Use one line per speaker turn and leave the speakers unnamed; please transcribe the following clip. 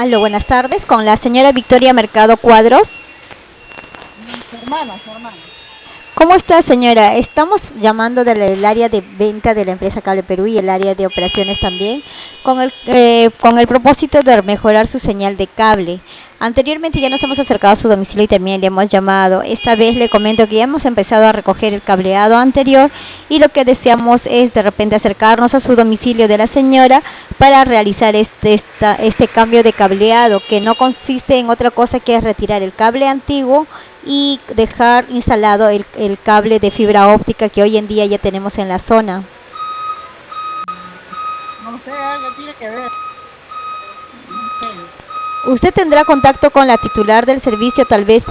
Aló, buenas tardes, con la señora Victoria Mercado Cuadros.
Su hermana.
¿Cómo está, señora? Estamos llamando del área de venta de la empresa Cable Perú y el área de operaciones también, con el propósito de mejorar su señal de cable. Anteriormente ya nos hemos acercado a su domicilio y también le hemos llamado. Esta vez le comento que ya hemos empezado a recoger el cableado anterior y lo que deseamos es de repente acercarnos a su domicilio de la señora para realizar este cambio de cableado, que no consiste en otra cosa que es retirar el cable antiguo y dejar instalado el cable de fibra óptica que hoy en día ya tenemos en la zona.
No sé, algo tiene que ver. No sé.
Usted tendrá contacto con la titular del servicio tal vez